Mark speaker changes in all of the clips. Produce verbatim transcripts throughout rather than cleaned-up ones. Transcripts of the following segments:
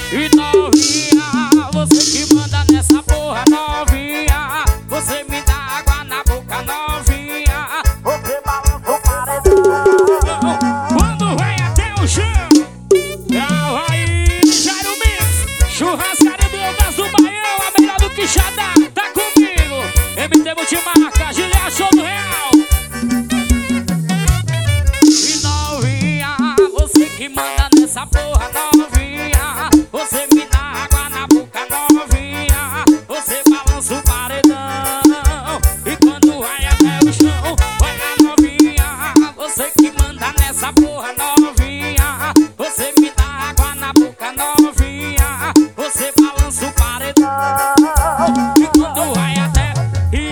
Speaker 1: E novinha, você que manda nessa porra, novinha. Você me dá água na boca, novinha.
Speaker 2: Você balança o paredão.
Speaker 1: Quando vem até o chão, grava aí, Jairo Mix. Churrascaria do Elgas do Baião, a melhor do que Xadá. Tá comigo, M T Multimarca, Gilead Show do Real. E novinha, você que manda nessa porra, novinha. Você me dá água na boca, novinha. Você balança o paredão. E quando vai até o chão, vai a novinha. Você que manda nessa porra, novinha. Você me dá água na boca, novinha. Você balança o paredão. E quando vai até e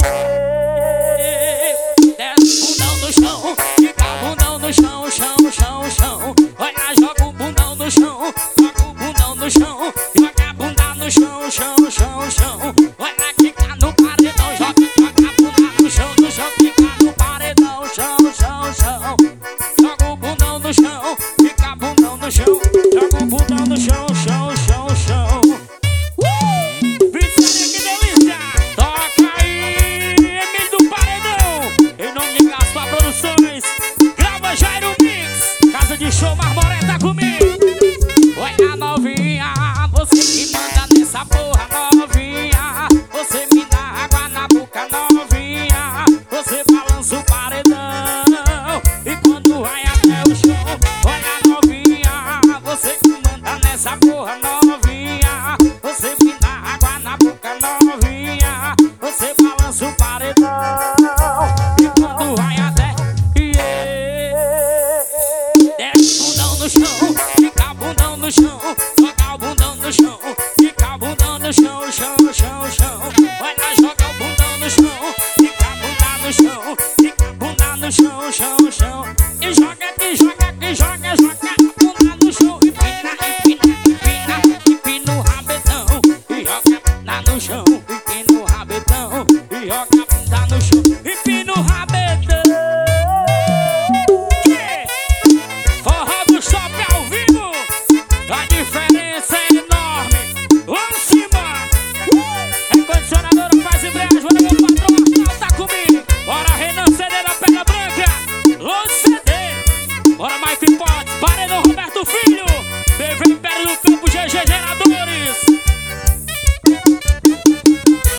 Speaker 1: desce o bundão no chão, fica o bundão no chão, chão, chão, chão. Olha, joga o bundão no chão, joga o bundão no chão, joga a bunda no chão, chão, chão, chão. Olha, fica no paredão, joga, joga a bunda no chão, no chão, fica no paredão, chão, chão, chão. Joga o bundão no chão, fica o bundão no chão, joga o bundão no chão, chão, chão, chão. Uh! Vitória, que delícia! Toca aí, Emílio do Paredão, em nome de Gaspar Produções. Grava Jairo Mix, casa de show Marmoreta comigo. Olha, novinha, você que manda nessa porra, novinha. Você me dá água na boca, novinha. Você balança o paredão. E quando vai até o chão, olha, novinha, você que manda nessa porra, novinha. Você me dá água na boca, novinha. Você balança o paredão. E quando vai até yeah, desce o bundão no chão, fica o bundão no chão.